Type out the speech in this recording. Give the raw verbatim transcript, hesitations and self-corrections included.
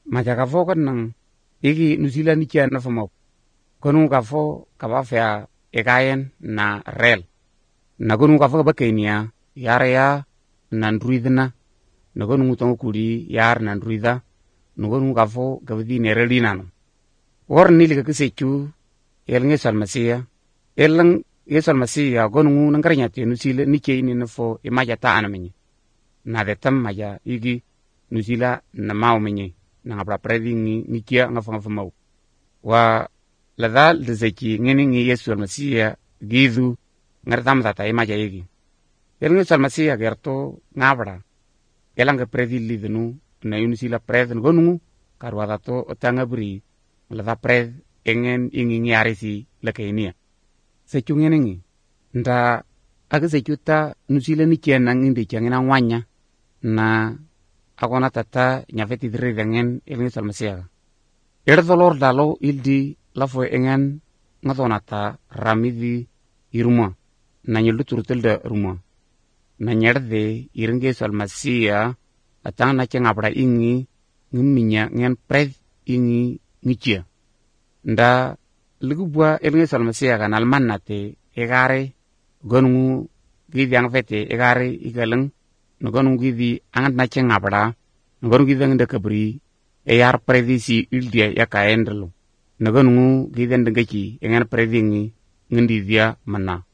maja ka fo kan nang iki nusila nikia na famo konu ka fo ka ba fa ekayen na rel na konu ka fo ba kenia yare ya na ndruidna na konu tongo kuri yar na ndruida no konu ka fo ka bi ne relina no wor ni li ka kisechu el nge salmasia elang yesal masiya konu nang karnya te nusila nikia ni na fo imaja ta anamenye na de tam maja igi nusila na mau menye na ngapra predi ni nikia ngafanga famau wa ladal de zeki ngeni ngi Yesu almasiya gidu ngartam tata imaja igi el Yesu almasiya gerto ngabra elang predi lidnu na unisila pred ngonu karwada to otanga bri lada pred engen ingi ngi arisi lakainia sechu ngeni ngi nda aga sechuta nusila nikia nang indi changina wanya na akona tata nyafeti dire dengan ilmu salmasia er dolor dalo ildi lafo engen ngatonata ramidi iruma na nyelu turtel da ruma na nyerde iringe salmasia atang na chenga bra ingi ngiminya ngen pred ingi ngichia nda lugubwa ilmu salmasia kan almanate egare gonu gidiang fete egare igaleng nogonu gidi angat na chenga bra nogonu gidi ngende kabri e yar predisi ildia ya kaendlo nogonu gidi ndengeki engan predingi ngendi dia mana